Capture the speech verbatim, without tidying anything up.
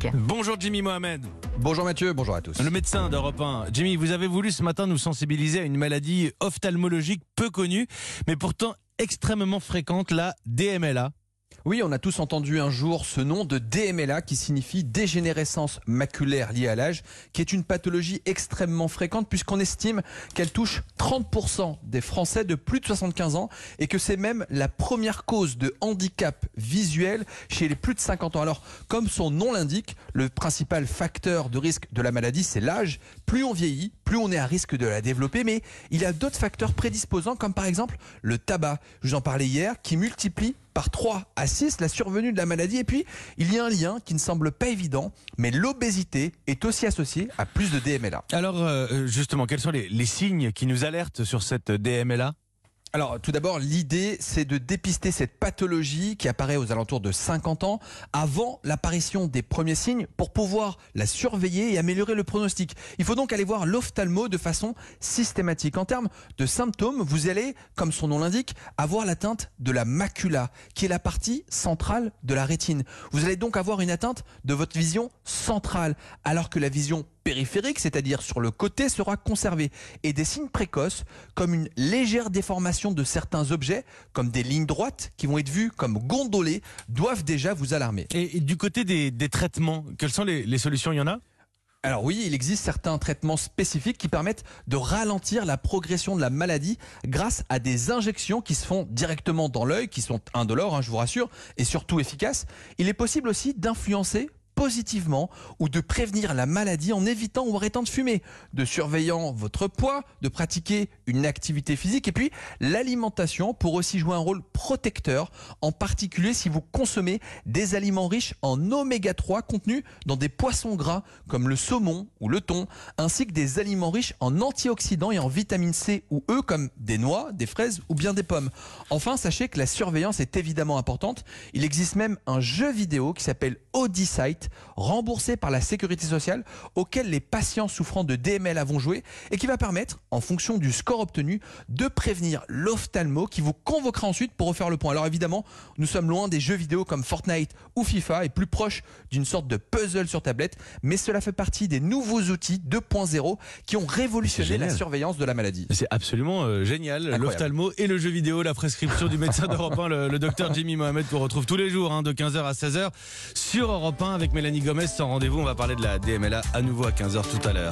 diagnostic. Bonjour Jimmy Mohamed. Bonjour Mathieu, bonjour à tous. Le médecin d'Europe un. Jimmy, vous avez voulu ce matin nous sensibiliser à une maladie ophtalmologique peu connue, mais pourtant extrêmement fréquente, la D M L A. Oui, on a tous entendu un jour ce nom de D M L A qui signifie dégénérescence maculaire liée à l'âge, qui est une pathologie extrêmement fréquente puisqu'on estime qu'elle touche trente pour cent des Français de plus de soixante-quinze ans et que c'est même la première cause de handicap visuel chez les plus de cinquante ans. Alors, comme son nom l'indique, le principal facteur de risque de la maladie, c'est l'âge. Plus on vieillit, plus on est à risque de la développer, mais il y a d'autres facteurs prédisposants comme par exemple le tabac, je vous en parlais hier, qui multiplie par trois à six la survenue de la maladie. Et puis, il y a un lien qui ne semble pas évident, mais l'obésité est aussi associée à plus de D M L A. Alors, euh, justement, quels sont les, les signes qui nous alertent sur cette D M L A ? Alors, tout d'abord, l'idée, c'est de dépister cette pathologie qui apparaît aux alentours de cinquante ans, avant l'apparition des premiers signes, pour pouvoir la surveiller et améliorer le pronostic. Il faut donc aller voir l'ophtalmo de façon systématique. En termes de symptômes, vous allez, comme son nom l'indique, avoir l'atteinte de la macula, qui est la partie centrale de la rétine. Vous allez donc avoir une atteinte de votre vision centrale, alors que la vision périphérique, c'est-à-dire sur le côté, sera conservée. Et des signes précoces, comme une légère déformation de certains objets, comme des lignes droites qui vont être vues comme gondolées, doivent déjà vous alarmer. Et, et du côté des, des traitements, quelles sont les, les solutions ? Il y en a ? Alors oui, il existe certains traitements spécifiques qui permettent de ralentir la progression de la maladie grâce à des injections qui se font directement dans l'œil, qui sont indolores, hein, je vous rassure, et surtout efficaces. Il est possible aussi d'influencer positivement ou de prévenir la maladie en évitant ou arrêtant de fumer, de surveillant votre poids, de pratiquer une activité physique, et puis l'alimentation pour aussi jouer un rôle protecteur, en particulier si vous consommez des aliments riches en oméga trois contenus dans des poissons gras comme le saumon ou le thon, ainsi que des aliments riches en antioxydants et en vitamine C ou E comme des noix, des fraises ou bien des pommes. Enfin, sachez que la surveillance est évidemment importante. Il existe même un jeu vidéo qui s'appelle Audisight, remboursé par la sécurité sociale, auquel les patients souffrant de D M L A vont jouer et qui va permettre, en fonction du score obtenu, de prévenir l'ophtalmo qui vous convoquera ensuite pour refaire le point. Alors évidemment, nous sommes loin des jeux vidéo comme Fortnite ou FIFA et plus proche d'une sorte de puzzle sur tablette, mais cela fait partie des nouveaux outils deux point zéro qui ont révolutionné la surveillance de la maladie. C'est absolument euh, génial. L'ophtalmo et le jeu vidéo, la prescription du médecin d'Europe un, le, le docteur Jimmy Mohamed, qu'on retrouve tous les jours hein, de quinze heures à seize heures sur Europe un avec Mélanie Gomez. Sans rendez-vous, on va parler de la D M L A à nouveau à quinze heures tout à l'heure.